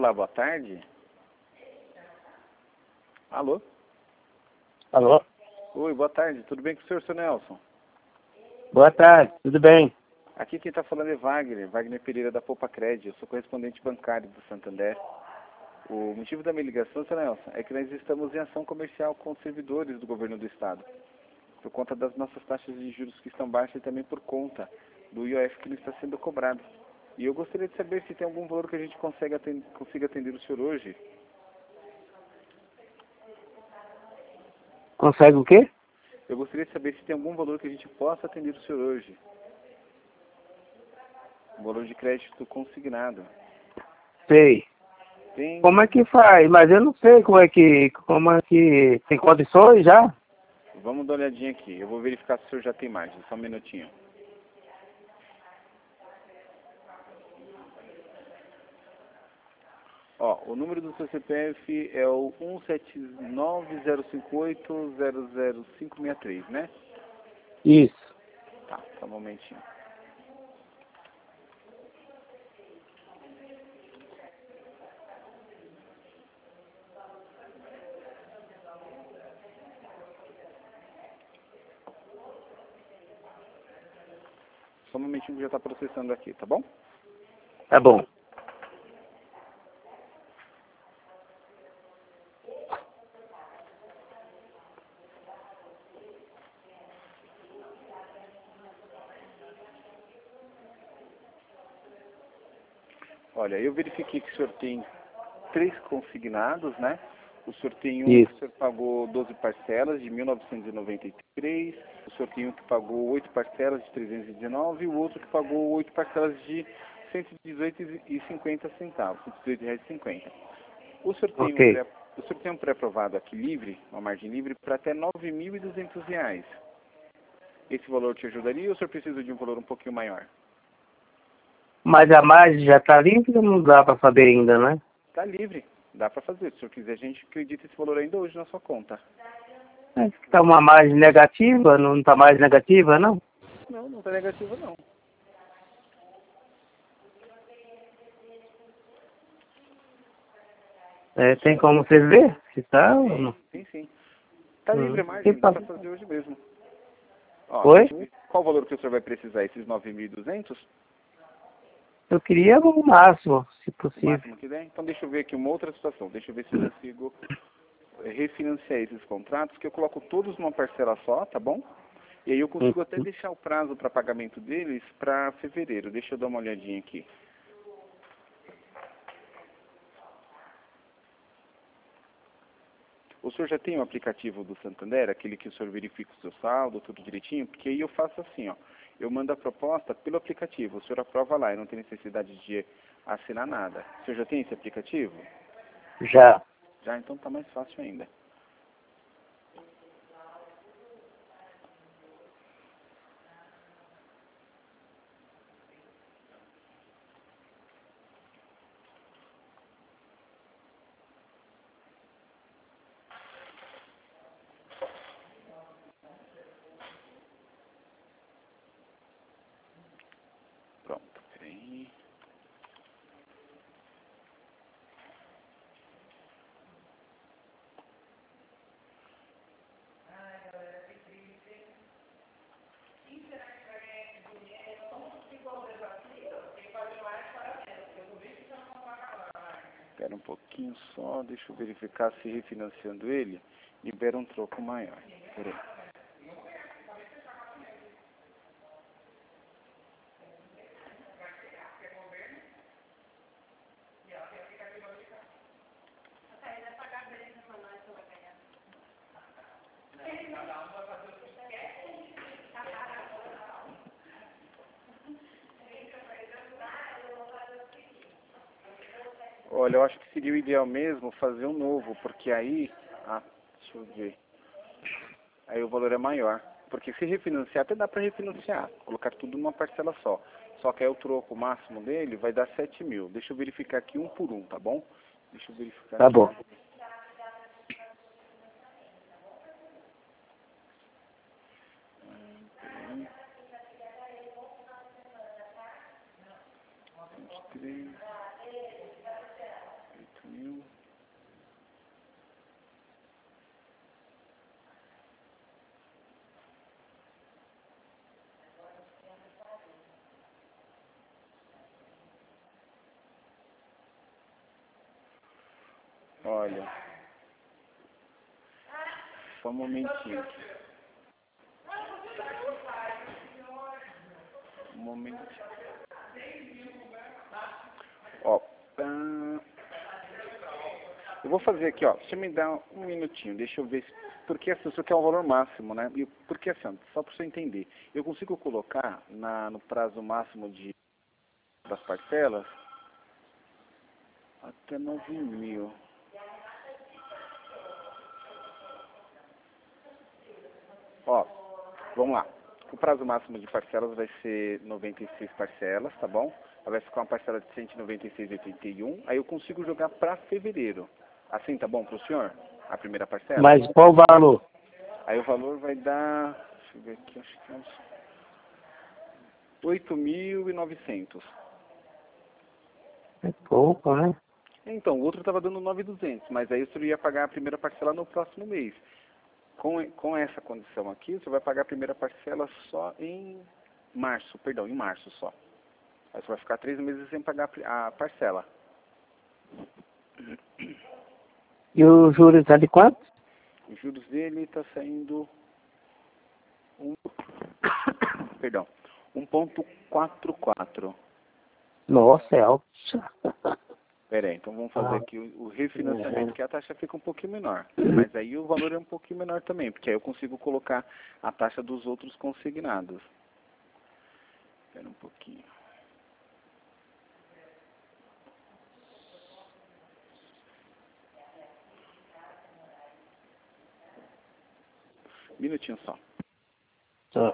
Olá, boa tarde. Alô? Alô? Oi, boa tarde. Tudo bem com o senhor, seu Nelson? Boa tarde, tudo bem? Aqui quem está falando é Wagner Pereira da Poupa Cred. Eu sou correspondente bancário do Santander. O motivo da minha ligação, seu Nelson, é que nós estamos em ação comercial com os servidores do governo do estado, por conta das nossas taxas de juros que estão baixas e também por conta do IOF que não está sendo cobrado. E eu gostaria de saber se tem algum valor que a gente consiga atender o senhor hoje. Consegue o quê? Eu gostaria de saber se tem algum valor que a gente possa atender o senhor hoje. Um valor de crédito consignado. Sei. Tem... Como é que faz? Mas eu não sei como é que tem condições já? Vamos dar uma olhadinha aqui. Eu vou verificar se o senhor já tem margem. Só um minutinho. Ó, o número do seu CPF é o 179058000563, né? Isso. Tá, só um momentinho. Só um momentinho que já está processando aqui, tá bom? Tá bom. Olha, eu verifiquei que o senhor tem 3 consignados, né? O senhor tem um que Isso. o senhor pagou 12 parcelas de 1.993, o senhor tem um que pagou 8 parcelas de 319 e o outro que pagou 8 parcelas de 118,50 centavos, R$ 118,50. O senhor tem um Ok. pré, o senhor tem um pré-aprovado aqui livre, uma margem livre, para até R$ 9.200. Esse valor te ajudaria ou o senhor precisa de um valor um pouquinho maior? Mas a margem já está livre ou não dá para saber ainda, né? Está livre, dá para fazer. Se o senhor quiser, a gente acredita esse valor ainda hoje na sua conta. Está uma margem negativa, não está mais negativa, não? Não, não está negativo não. Tem como você ver se está ou não? Sim. Está livre a Que margem, dá pa- para fazer hoje mesmo. Ó, Oi? deixa eu ver. Qual o valor que o senhor vai precisar? Esses 9.200? Eu queria o máximo, se O possível. máximo que der? Então deixa eu ver aqui uma outra situação. Deixa eu ver se eu consigo refinanciar esses contratos, que eu coloco todos numa parcela só, tá bom? E aí eu consigo até Uhum. deixar o prazo para pagamento deles para fevereiro. Deixa eu dar uma olhadinha aqui. O senhor já tem o aplicativo do Santander, aquele que o senhor verifica o seu saldo, tudo direitinho? Porque aí eu faço assim, ó. Eu mando a proposta pelo aplicativo. O senhor aprova lá, eu não tenho necessidade de assinar nada. O senhor já tem esse aplicativo? Já. Já, então tá mais fácil ainda. Pronto, peraí. Espera um pouquinho só, deixa eu verificar se refinanciando ele, libera um troco maior. Peraí. Olha, eu acho que seria o ideal mesmo fazer um novo, porque aí... Ah, deixa eu ver. Aí o valor é maior. Porque se refinanciar, até dá para refinanciar, colocar tudo numa parcela só. Só que aí o troco máximo dele vai dar 7.000. Deixa eu verificar aqui um por um, tá bom? Deixa eu verificar Tá aqui. bom. Peraí. 23, mil. Olha, só um momentinho. Um momentinho. Ó, eu vou fazer aqui, ó. Deixa eu me dar um minutinho. Deixa eu ver porque assim, isso aqui é o valor máximo, né? E porque assim, só para você entender, eu consigo colocar no prazo máximo das parcelas até 9.000. Ó, vamos lá. O prazo máximo de parcelas vai ser 96 parcelas, tá bom? Ela vai ficar uma parcela de 196,81. Aí eu consigo jogar para fevereiro. Assim tá bom para o senhor? A primeira parcela? Mas qual o valor? Aí o valor vai dar, deixa eu ver aqui, acho que é uns 8.900. É pouco, né? Então, o outro estava dando 9.200, mas aí o senhor ia pagar a primeira parcela no próximo mês. Com essa condição aqui, você vai pagar a primeira parcela só em março, perdão, em março só. Aí você vai ficar 3 meses sem pagar a parcela. E o juros tá de quanto? Os juros dele está saindo perdão, 1,44. Nossa, é alto. Pera aí, então vamos fazer aqui o refinanciamento, É. que a taxa fica um pouquinho menor. Mas aí o valor é um pouquinho menor também, porque aí eu consigo colocar a taxa dos outros consignados. Espera um pouquinho. Minutinho só. Tá.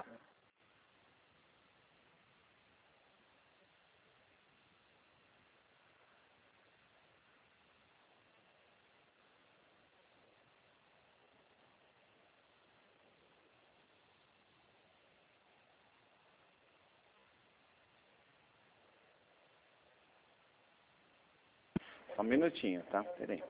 Só um minutinho, tá? Pera aí.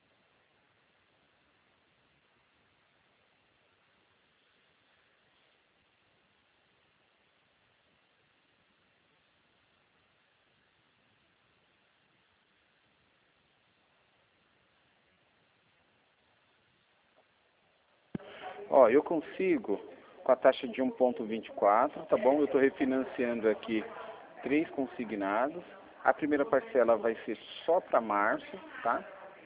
Ó, eu consigo com a taxa de 1,24, tá bom? Eu estou refinanciando aqui 3 consignados. A primeira parcela vai ser só para março, tá?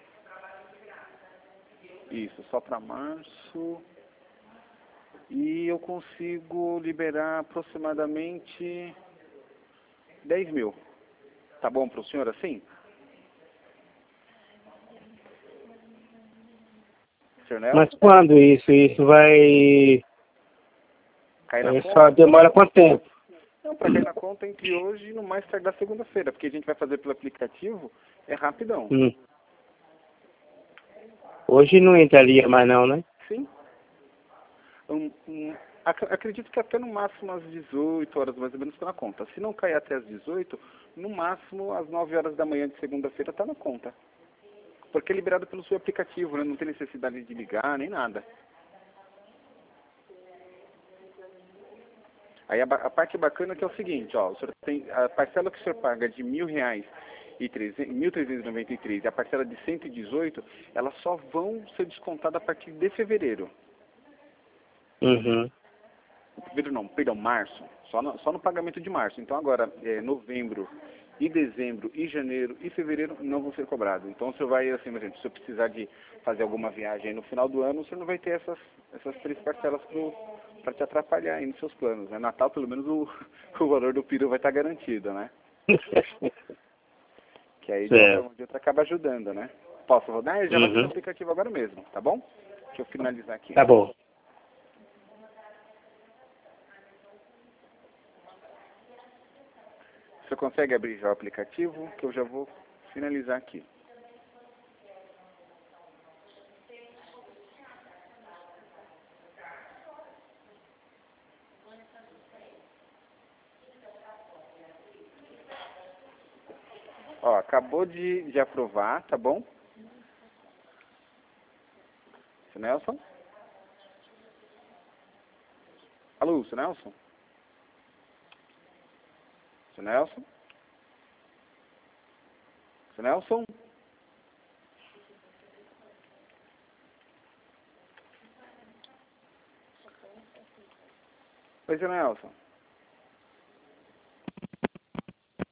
Isso, só para março. E eu consigo liberar aproximadamente 10.000. Tá bom para o senhor assim? Senhor Mas Nelson? quando isso? Isso vai... Cair na Só conta? demora quanto tempo? Não, para cair na conta entre hoje e no mais tardar segunda-feira, porque a gente vai fazer pelo aplicativo, é rapidão. Hoje não entraria mais não, né? Sim. Acredito que até no máximo às 18 horas mais ou menos está na conta. Se não cair até às 18, no máximo às 9 horas da manhã de segunda-feira está na conta. Porque é liberado pelo seu aplicativo, né? Não tem necessidade de ligar nem nada. Aí a parte bacana é que é o seguinte, ó, o senhor tem a parcela que o senhor paga de R$ 1.000 e 1.393 e a parcela de 118, elas só vão ser descontadas a partir de fevereiro. Uhum. Fevereiro não, perdão, março. Só no pagamento de março. Então agora, novembro e dezembro e janeiro e fevereiro não vão ser cobrados. Então o senhor vai, assim, por exemplo, se eu precisar de fazer alguma viagem aí no final do ano, o senhor não vai ter essas 3 parcelas para te atrapalhar aí nos seus planos, né? Natal, pelo menos o valor do peru vai estar garantido, né? Que aí de uma Certo. forma ou de outra acaba ajudando, né? Posso rodar? Eu já rodo no aplicativo agora mesmo, tá bom? Deixa eu finalizar aqui. Tá bom. Você consegue abrir já o aplicativo? Que eu já vou finalizar aqui. Ó, acabou de aprovar, tá bom? Seu Nelson? Alô, seu Nelson? Seu Nelson? Seu Nelson? Oi, seu Nelson.